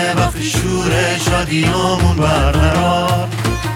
وقت شور شادیامون برقرار.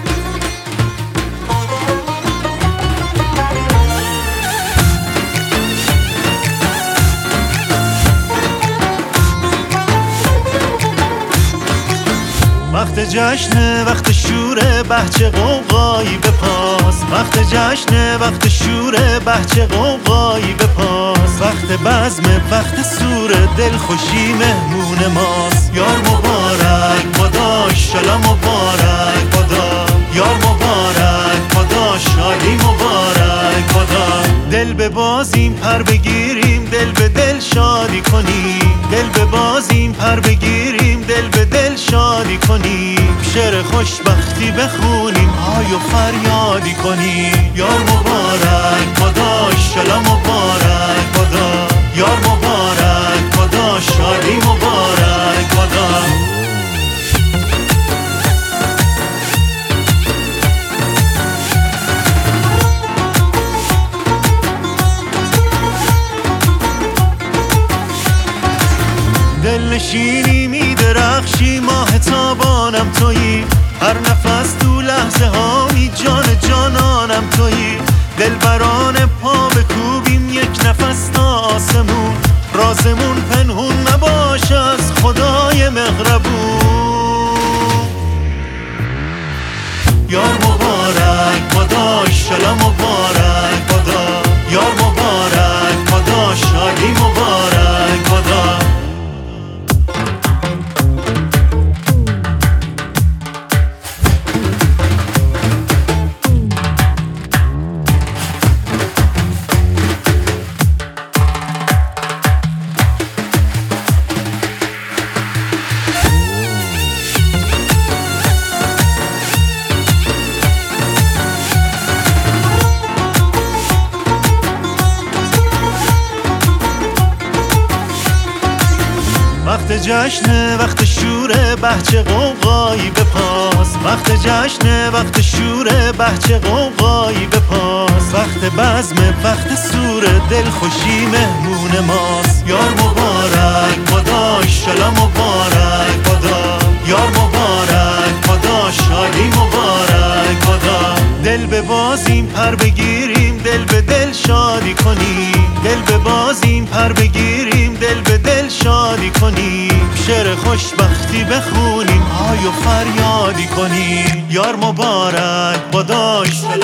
وقت جشنه وقت شوره بهچه قوقایی بپاس. وقت جشنه وقت شوره بهچه قوقایی بپاس. وقت بزمه وقت سوره دل خوشی مهمون ماست. یار مبارک بادا شلا مبارک بادا. یار مبارک بادا شادی مبارک بادا. دل ببازیم پر بگیریم دل به دل شادی کنیم. دل ببازیم پر بگیریم دل به دل شادی کنیم. شعر خوشبختی بخونیم های و فریادی کنیم. یار مبارک بادا شلا مبارک بادا. یار مبارک بادا شادی مبارک بادا. دلنشینی میدرخشی ماه تابانم تویی. هر نفس تو لحظه هایی جان جانانم تویی. دلبران پا بکوبیم یک نفس تا آسمون. رازمون پنهون نباش از خدای مهربون. یار مبارک بادا شلا مبارک بادا. یار مبارک بادا شادی مبارک بادا. وقت جشنه وقت شوره بهچه قوقایی بپاس. وقت جشنه وقت شوره بهچه قوقایی بپاس. وقت بزمه وقت سوره دل خوشی مهمون ماست. یار مبارک بادا شلا مبارک بادا. یار مبارک بادا شادی مبارک بادا. دل ببازیم پر بگیریم دل به دل شادی کنیم. دل ببازیم پر بگیریم دل به دل شادی کنیم. شعر خوشبختی بخونیم های و فریادی کنیم. یار مبارک بادا